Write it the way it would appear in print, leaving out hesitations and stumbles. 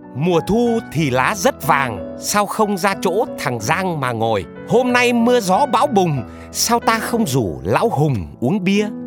Mùa thu thì lá rất vàng, sao không ra chỗ thằng Giang mà ngồi? Hôm nay mưa gió bão bùng, sao ta không rủ lão Hùng uống bia?